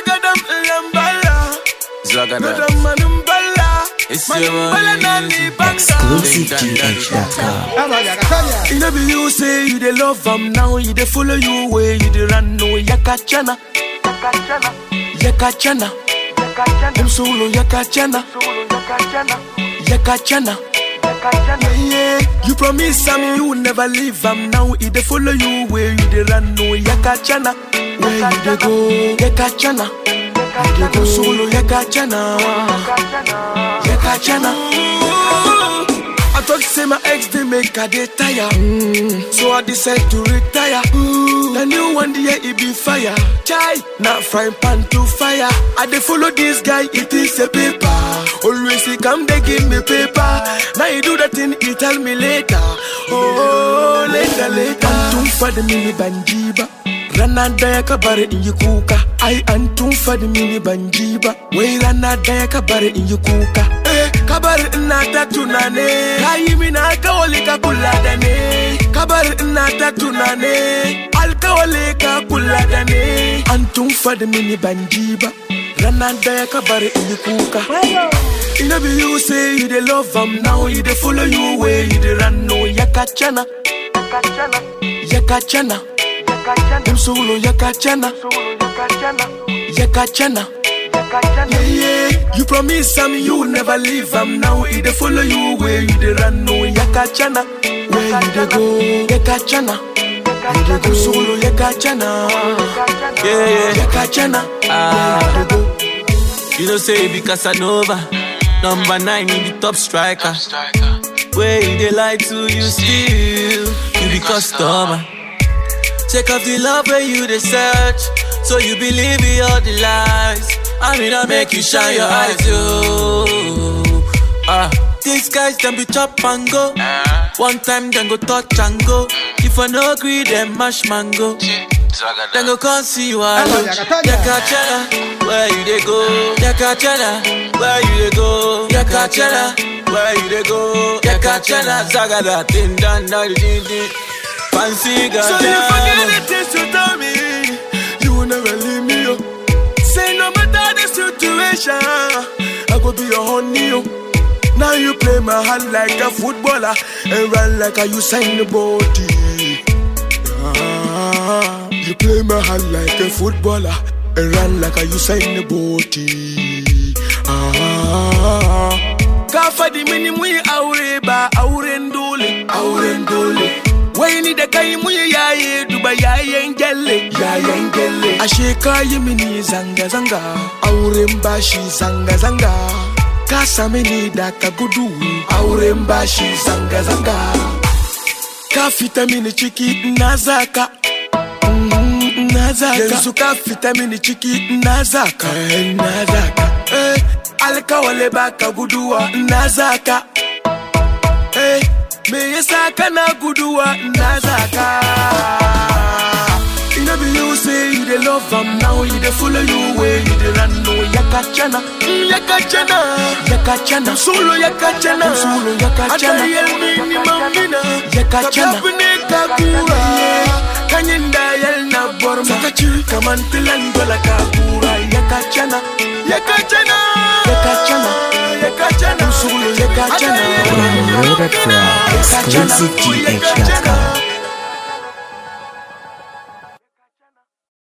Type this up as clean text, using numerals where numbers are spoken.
Zagadam lambala. Zagadam. Manumbala. It's your Exclusivegh.com. You know be you say you dey love am now, you dey follow you way, you dey run no yakachana. Yakachana. Them solo yakachana. Yakachana. Yeah, you promise me you never leave am now, you dey follow you way, you dey run no yakachana. Where you dey go? Yakachana. You dey go solo yakachana. Yakachana. I thought say my ex they make a day tire, so I decide to retire. The new one day it be fire, chai, not frying pan to fire. I dey follow this guy, it is a paper. Always he come they give me paper. Now he do that thing, he tell me later. Oh, later. Antum for the mini banjiba. Rana daya kabare in kuka. I antum for the mini banjiba. We rana daya kabare in kuka. Kabare na tatunane. Kai mina kawalika kuladane. Kabare na tatunane. Alkawalika kuladane. Antum for the mini banjiba. Rana daya kabare in kuka. You know be you say you dey love am now, you dey follow you way, you dey run no yakachana. Yakachana. Them solo yakachana. Yakachana. Yeah. You promise me you never leave am now, you dey follow you way, you dey run no yakachana. Where you dey go? Yakachana. You dey go solo yakachana. Yeah. Yakachana. Where you dey go? You know say it be Casanova, number 9 in the top striker. Where they lie to you still, you be customer. Check off the love where you dey search, so you believe in all the lies. I mean I make you shine your eyes, yo. These guys them be chop and go. One time them go touch and go. If I no agree them mash mango. Then go come see you alone. Yakachana, where you dey go? Yakachana, where you dey go? Yakachana, where you dey go? Yakachana, Zagada, din dan dan din din. Fancy girl. So you forget the things you tell me, you will never leave me, yo. Say no matter the situation, I go be your honey, yo. Now you play my hand like a footballer and run like a Usain Bolt. You play my hand like a footballer and run like a Usain Bolt. Kafa di mini mui aureba aurendole. Why need the guy mui yaye duba yaye ngele. Asheka yimini zanga aurembashi zanga. Kasa mini daka gudu aurembashi zanga. Kafita mini chiki nazaka. Yenzu kafita mini chiki nazaka. Alkawale baka guduwa nazaka. Me yesaka na guduwa nazaka. You know be you say you dey love am now, you dey follow you way, you dey run no yakachana. Yakachana. Solo yakachana. Atayel mini mamina. Yakachana. Kakura. Kanyenda yel na borma. Sakachi. Kamantilan dola kakura. Yakachana. Solo yakachana. Rated from Exclusivegh.com.